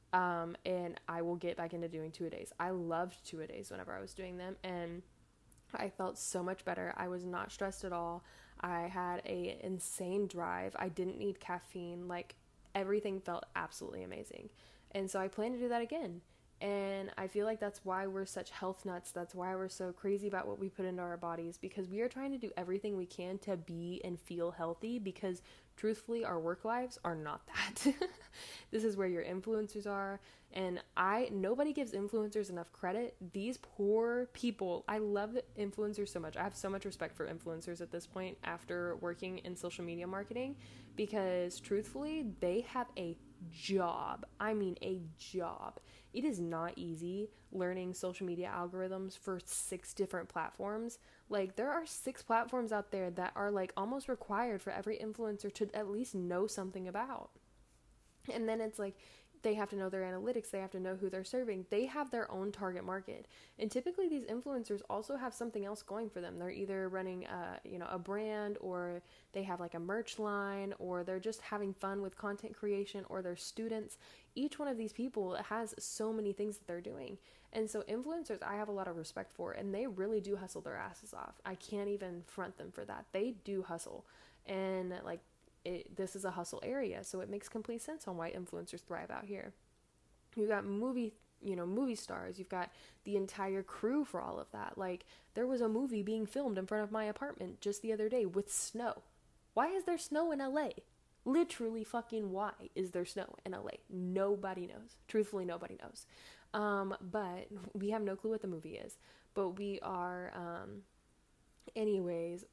And I will get back into doing 2-a-days. I loved 2-a-days whenever I was doing them. And I felt so much better. I was not stressed at all. I had a insane drive. I didn't need caffeine. Like everything felt absolutely amazing. And so I plan to do that again. And I feel like that's why we're such health nuts. That's why we're so crazy about what we put into our bodies, because we are trying to do everything we can to be and feel healthy, because truthfully, our work lives are not that. This is where your influencers are. And nobody gives influencers enough credit. These poor people, I love influencers so much. I have so much respect for influencers at this point after working in social media marketing, because truthfully, they have a job. I mean, a job. It is not easy learning social media algorithms for 6 different platforms. Like, there are 6 platforms out there that are like almost required for every influencer to at least know something about. And then it's like, they have to know their analytics. They have to know who they're serving. They have their own target market. And typically these influencers also have something else going for them. They're either running a brand, or they have like a merch line, or they're just having fun with content creation, or they're students. Each one of these people has so many things that they're doing. And so influencers, I have a lot of respect for, and they really do hustle their asses off. I can't even front them for that. They do hustle. And like, this is a hustle area, so it makes complete sense on why influencers thrive out here. You got movie movie stars. You've got the entire crew for all of that. Like, there was a movie being filmed in front of my apartment just the other day with snow. Why is there snow in LA? Literally fucking why is there snow in LA? Nobody knows. Truthfully, nobody knows. But we have no clue what the movie is. But we are, anyways,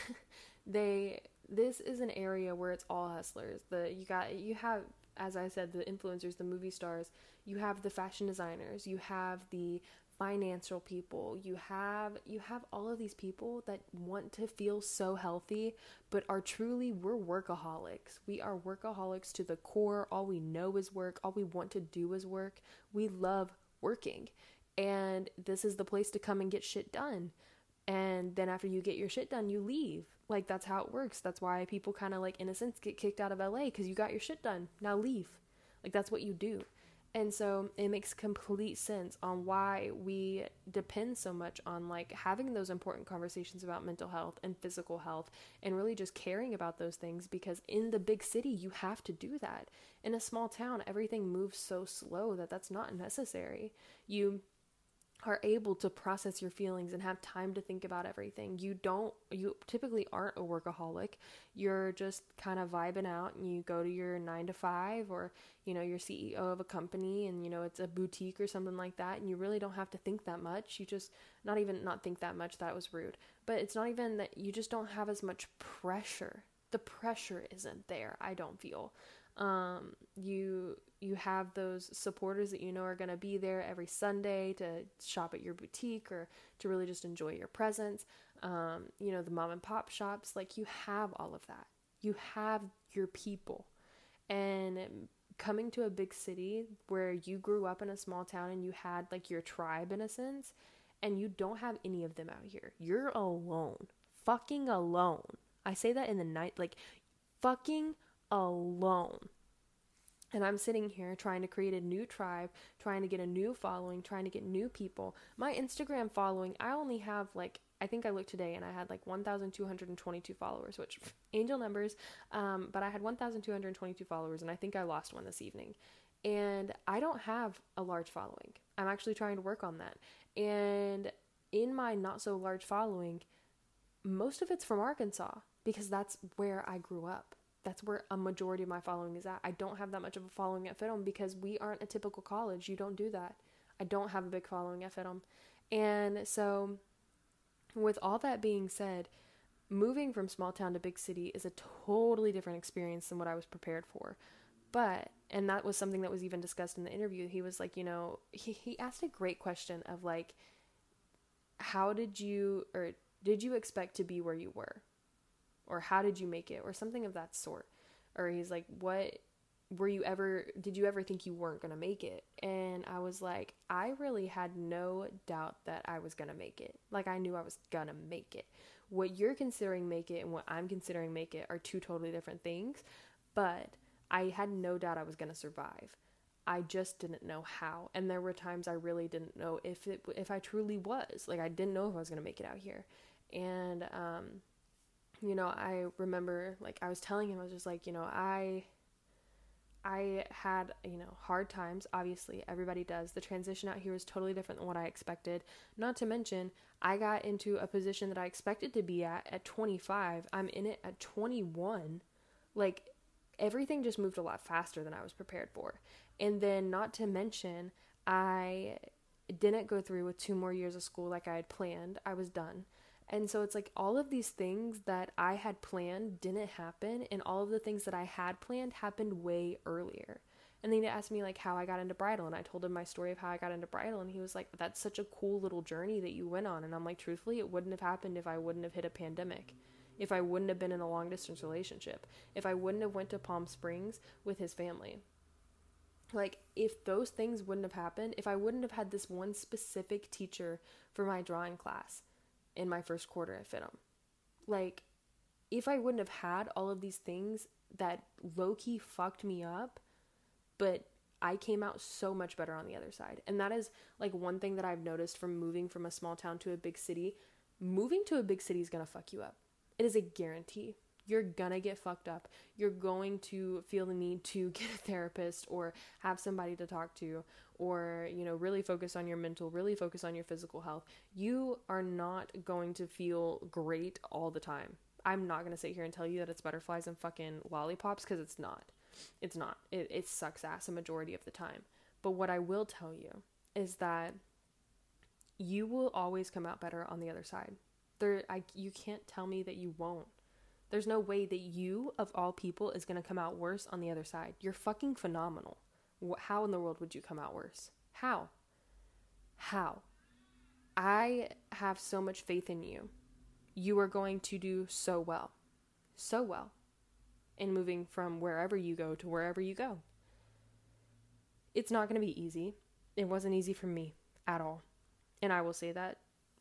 this is an area where it's all hustlers. You have, as I said, the influencers, the movie stars, you have the fashion designers, you have the financial people, you have all of these people that want to feel so healthy, but we're workaholics. We are workaholics to the core. All we know is work. All we want to do is work. We love working. And this is the place to come and get shit done. And then after you get your shit done, you leave. Like, that's how it works. That's why people kind of, like, in a sense, get kicked out of LA, because you got your shit done. Now leave. Like, that's what you do. And so it makes complete sense on why we depend so much on, like, having those important conversations about mental health and physical health and really just caring about those things, because in the big city, you have to do that. In a small town, everything moves so slow that that's not necessary. You are able to process your feelings and have time to think about everything. You typically aren't a workaholic. You're just kind of vibing out, and you go to your 9 to 5, or, you're CEO of a company, and, it's a boutique or something like that. And you really don't have to think that much. You just not think that much. That was rude, but it's not even that. You just don't have as much pressure. The pressure isn't there. I don't feel, you have those supporters that are going to be there every Sunday to shop at your boutique or to really just enjoy your presence. The mom and pop shops, like, you have all of that. You have your people. And coming to a big city where you grew up in a small town and you had, like, your tribe in a sense, and you don't have any of them out here. You're alone. Fucking alone. I say that in the night, like, fucking alone. And I'm sitting here trying to create a new tribe, trying to get a new following, trying to get new people. My Instagram following, I only have, like, I think I looked today and I had like 1,222 followers, which angel numbers, but I had 1,222 followers, and I think I lost one this evening. And I don't have a large following. I'm actually trying to work on that. And in my not so large following, most of it's from Arkansas, because that's where I grew up. That's where a majority of my following is at. I don't have that much of a following at FIDM because we aren't a typical college. You don't do that. I don't have a big following at FIDM. And so, with all that being said, moving from small town to big city is a totally different experience than what I was prepared for. And that was something that was even discussed in the interview. He was like, he asked a great question of, like, did you expect to be where you were? Or how did you make it? Or something of that sort. Or he's like, did you ever think you weren't going to make it? And I was like, I really had no doubt that I was going to make it. Like, I knew I was going to make it. What you're considering make it and what I'm considering make it are two totally different things. But I had no doubt I was going to survive. I just didn't know how. And there were times I really didn't know if I truly was. Like, I didn't know if I was going to make it out here. And, I remember, like, I was telling him, I was just like, I had, hard times. Obviously, everybody does. The transition out here was totally different than what I expected. Not to mention, I got into a position that I expected to be at 25. I'm in it at 21. Like, everything just moved a lot faster than I was prepared for. And then, not to mention, I didn't go through with 2 more years of school like I had planned. I was done. And so it's like all of these things that I had planned didn't happen, and all of the things that I had planned happened way earlier. And then he asked me, like, how I got into bridal, and I told him my story of how I got into bridal, and he was like, that's such a cool little journey that you went on. And I'm like, truthfully, it wouldn't have happened if I wouldn't have hit a pandemic, if I wouldn't have been in a long-distance relationship, if I wouldn't have went to Palm Springs with his family. Like, if those things wouldn't have happened, if I wouldn't have had this one specific teacher for my drawing class in my first quarter at FIDM, like, if I wouldn't have had all of these things that low-key fucked me up, but I came out so much better on the other side. And that is, like, one thing that I've noticed from moving from a small town to a big city. Moving to a big city is gonna fuck you up. It is a guarantee. you're gonna get fucked up. You're going to feel the need to get a therapist or have somebody to talk to, or, you know, really focus on your mental, really focus on your physical health. You are not going to feel great all the time. I'm not going to sit here and tell you that it's butterflies and fucking lollipops, because it's not. It's not. It sucks ass a majority of the time. But what I will tell you is that you will always come out better on the other side. You can't tell me that you won't. There's no way that you, of all people, is going to come out worse on the other side. You're fucking phenomenal. How in the world would you come out worse? How? I have so much faith in you. You are going to do so well in moving from wherever you go to wherever you go. It's not going to be easy. It wasn't easy for me at all. And I will say that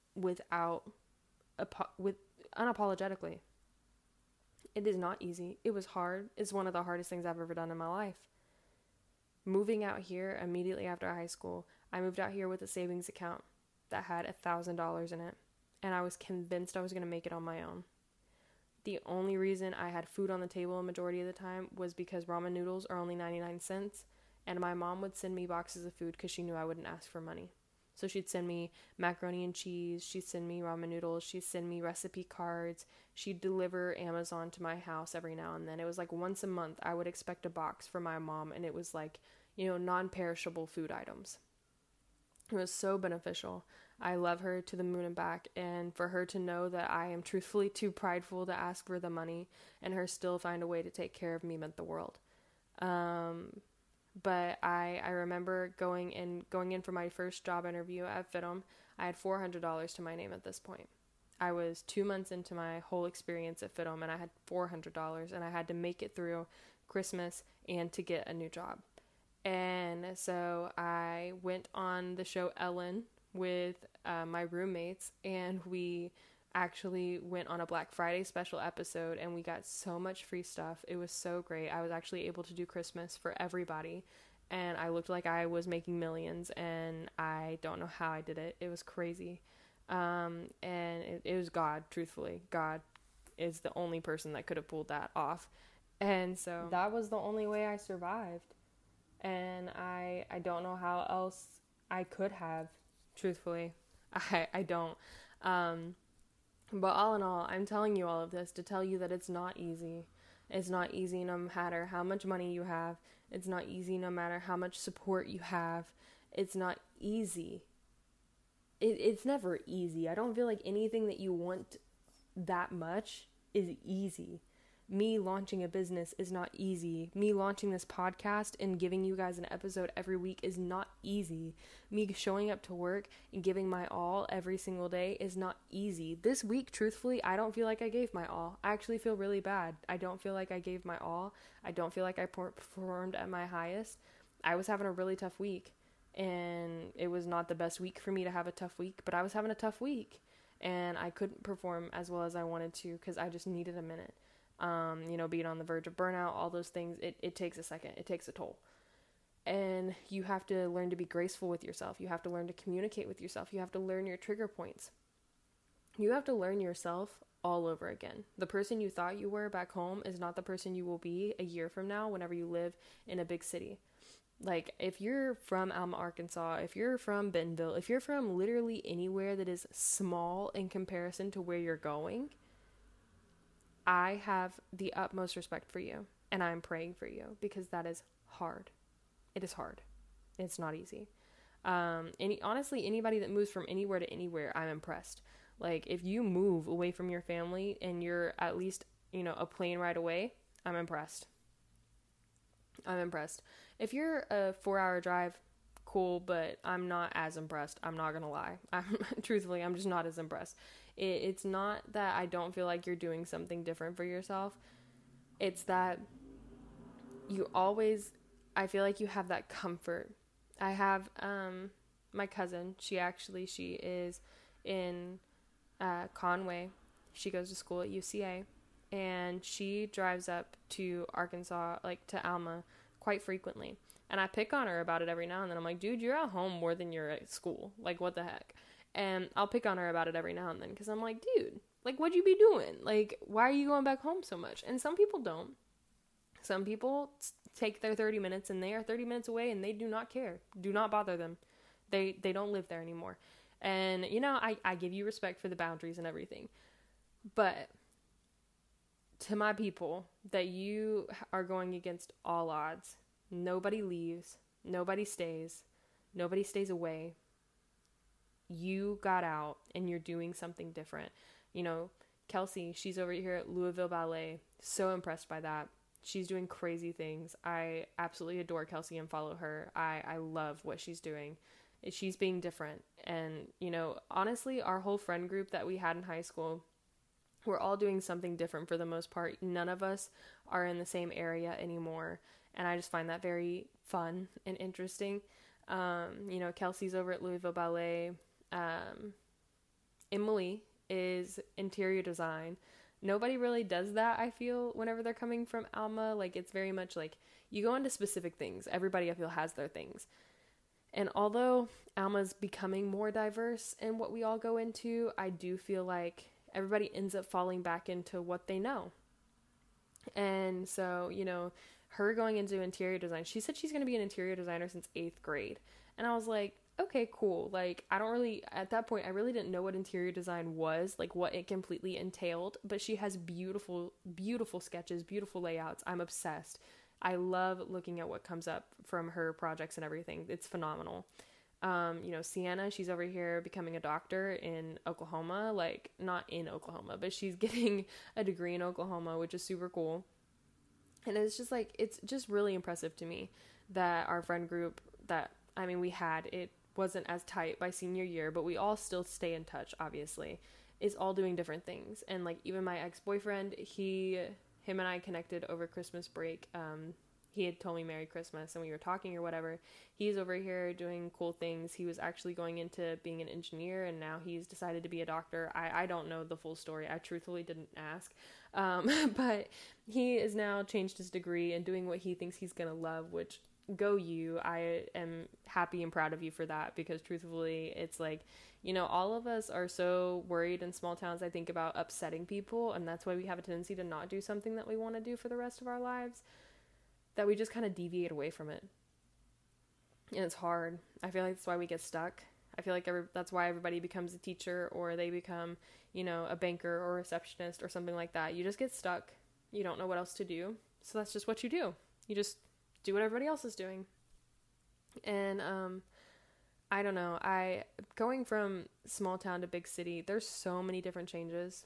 unapologetically. It is not easy. It was hard. It's one of the hardest things I've ever done in my life. Moving out here immediately after high school, I moved out here with a savings account that had $1,000 in it. And I was convinced I was going to make it on my own. The only reason I had food on the table a majority of the time was because ramen noodles are only 99 cents. And my mom would send me boxes of food because she knew I wouldn't ask for money. So she'd send me macaroni and cheese, she'd send me ramen noodles, she'd send me recipe cards, she'd deliver Amazon to my house every now and then. It was like once a month I would expect a box from my mom, and it was like, you know, non-perishable food items. It was so beneficial. I love her to the moon and back, and for her to know that I am truthfully too prideful to ask for the money, and her still find a way to take care of me meant the world. But I remember going in for my first job interview at FITM. I had $400 to my name at this point. I was 2 months into my whole experience at FITM, and I had $400, and I had to make it through Christmas and to get a new job. And so I went on the show Ellen with my roommates, and we actually went on a Black Friday special episode, and we got so much free stuff. It was so great. I was actually able to do Christmas for everybody, and I looked like I was making millions, and I don't know how I did it. It was crazy. And it was God, truthfully. God is the only person that could have pulled that off. And so that was the only way I survived. And I don't know how else I could have, truthfully. I don't. But all in all, I'm telling you all of this to tell you that it's not easy. It's not easy no matter how much money you have. It's not easy no matter how much support you have. It's not easy. It's never easy. I don't feel like anything that you want that much is easy. Me launching a business is not easy. Me launching this podcast and giving you guys an episode every week is not easy. Me showing up to work and giving my all every single day is not easy. This week, truthfully, I don't feel like I gave my all. I actually feel really bad. I don't feel like I gave my all. I don't feel like I performed at my highest. I was having a really tough week, and it was not the best week for me to have a tough week, but I was having a tough week, and I couldn't perform as well as I wanted to because I just needed a minute. Being on the verge of burnout, all those things, it takes a second. It takes a toll. And you have to learn to be graceful with yourself. You have to learn to communicate with yourself. You have to learn your trigger points. You have to learn yourself all over again. The person you thought you were back home is not the person you will be a year from now whenever you live in a big city. Like, if you're from Alma, Arkansas, if you're from Bentonville, if you're from literally anywhere that is small in comparison to where you're going, I have the utmost respect for you, and I'm praying for you, because that is hard. It is hard. It's not easy. Honestly, anybody that moves from anywhere to anywhere, I'm impressed. Like, if you move away from your family and you're at least, a plane ride away, I'm impressed. If you're a 4-hour drive, cool, but I'm not as impressed. I'm not gonna lie. Truthfully, I'm just not as impressed. It's not that I don't feel like you're doing something different for yourself. It's that I feel like you have that comfort. I have, my cousin, she is in, Conway. She goes to school at UCA, and she drives up to Arkansas, like to Alma, quite frequently. And I pick on her about it every now and then. I'm like, dude, you're at home more than you're at school. Like, what the heck? And I'll pick on her about it every now and then, because I'm like, dude, Like, what'd you be doing? Like, why are you going back home so much? And some people don't. Some people take their 30 minutes and they are 30 minutes away and they do not care. Do not bother them. They don't live there anymore. And, you know, I give you respect for the boundaries and everything. But to my people, that you are going against all odds. Nobody leaves. Nobody stays away. You got out and you're doing something different. You know, Kelsey, she's over here at Louisville Ballet. So impressed by that. She's doing crazy things. I absolutely adore Kelsey and follow her. I love what she's doing. She's being different. And, you know, honestly, our whole friend group that we had in high school, we're all doing something different for the most part. None of us are in the same area anymore. And I just find that very fun and interesting. You know, Kelsey's over at Louisville Ballet. Emily is interior design. Nobody really does that, I feel, whenever they're coming from Alma. Like, it's very much like you go into specific things. Everybody, I feel, has their things. And although Alma's becoming more diverse in what we all go into, I do feel like everybody ends up falling back into what they know. And so, you know, her going into interior design, she said she's going to be an interior designer since 8th grade. And I was like, okay, cool. Like, at that point, I really didn't know what interior design was, like what it completely entailed, but she has beautiful, beautiful sketches, beautiful layouts. I'm obsessed. I love looking at what comes up from her projects and everything. It's phenomenal. You know, Sienna, she's over here becoming a doctor in Oklahoma, like not in Oklahoma, but she's getting a degree in Oklahoma, which is super cool. And it's just like, it's just really impressive to me that our friend group we had, it wasn't as tight by senior year, but we all still stay in touch, obviously, is all doing different things. And like, even my ex-boyfriend, him and I connected over Christmas break. He had told me Merry Christmas and we were talking or whatever. He's over here doing cool things. He was actually going into being an engineer and now he's decided to be a doctor. I don't know the full story. I truthfully didn't ask. But he is now changed his degree and doing what he thinks he's going to love, which go you. I am happy and proud of you for that, because truthfully, it's like, you know, all of us are so worried in small towns, I think, about upsetting people, and that's why we have a tendency to not do something that we want to do for the rest of our lives, that we just kind of deviate away from it. And it's hard. I feel like that's why we get stuck. I feel like that's why everybody becomes a teacher, or they become, you know, a banker or a receptionist or something like that. You just get stuck. You don't know what else to do. So that's just what you do. You just do what everybody else is doing. And, I don't know. Going from small town to big city, there's so many different changes.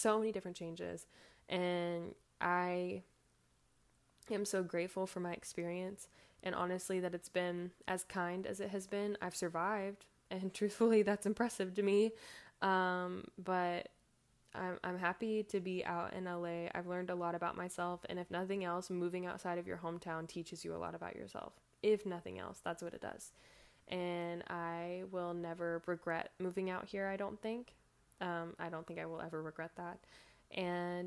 And I am so grateful for my experience. And honestly, that it's been as kind as it has been. I've survived. And truthfully, that's impressive to me. But I'm happy to be out in LA. I've learned a lot about myself. And if nothing else, moving outside of your hometown teaches you a lot about yourself. If nothing else, that's what it does. And I will never regret moving out here, I don't think. I don't think I will ever regret that. And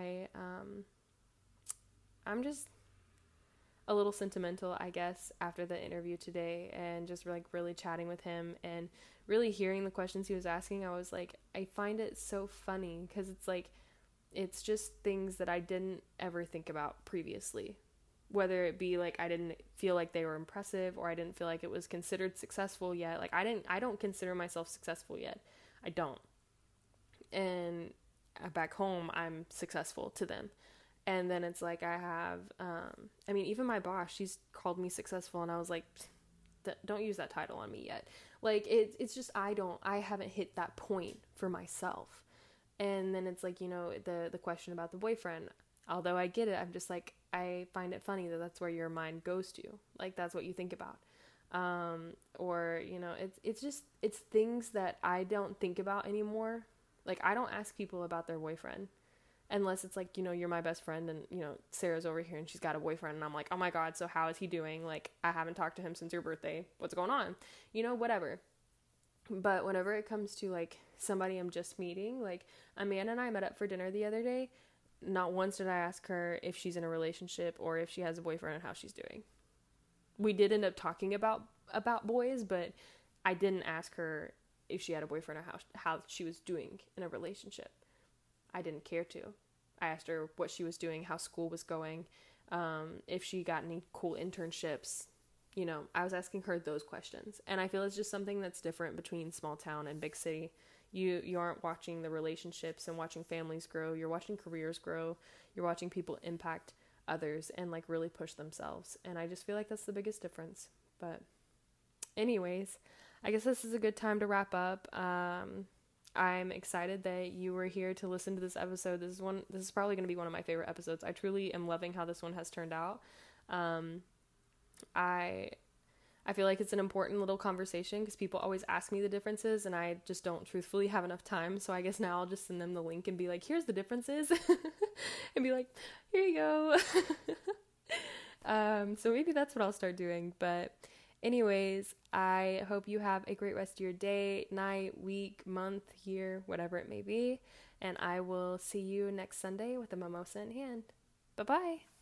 I'm just a little sentimental, I guess, after the interview today, and just like really chatting with him and really hearing the questions he was asking. I was like, I find it so funny, because it's like, it's just things that I didn't ever think about previously. Whether it be like I didn't feel like they were impressive, or I didn't feel like it was considered successful yet. Like I don't consider myself successful yet. I don't. And back home, I'm successful to them. And then it's like I have, even my boss, she's called me successful, and I was like, don't use that title on me yet. Like it's just, I haven't hit that point for myself. And then it's like, you know, the question about the boyfriend, although I get it, I'm just like, I find it funny that that's where your mind goes to. Like, that's what you think about. Or, you know, it's things that I don't think about anymore. Like, I don't ask people about their boyfriend unless it's like, you know, you're my best friend and, you know, Sarah's over here and she's got a boyfriend and I'm like, oh my God, so how is he doing? Like, I haven't talked to him since your birthday. What's going on? You know, whatever. But whenever it comes to like somebody I'm just meeting, like Amanda and I met up for dinner the other day. Not once did I ask her if she's in a relationship or if she has a boyfriend and how she's doing. We did end up talking about boys, but I didn't ask her if she had a boyfriend or how she was doing in a relationship. I didn't care to. I asked her what she was doing, how school was going, if she got any cool internships. You know, I was asking her those questions. And I feel it's just something that's different between small town and big city. You aren't watching the relationships and watching families grow. You're watching careers grow. You're watching people impact others and like really push themselves. And I just feel like that's the biggest difference. But anyways, I guess this is a good time to wrap up. I'm excited that you were here to listen to this episode. This is probably going to be one of my favorite episodes. I truly am loving how this one has turned out. I feel like it's an important little conversation because people always ask me the differences and I just don't truthfully have enough time. So I guess now I'll just send them the link and be like, here's the differences and be like, here you go. So maybe that's what I'll start doing. But anyways, I hope you have a great rest of your day, night, week, month, year, whatever it may be. And I will see you next Sunday with a mimosa in hand. Bye-bye.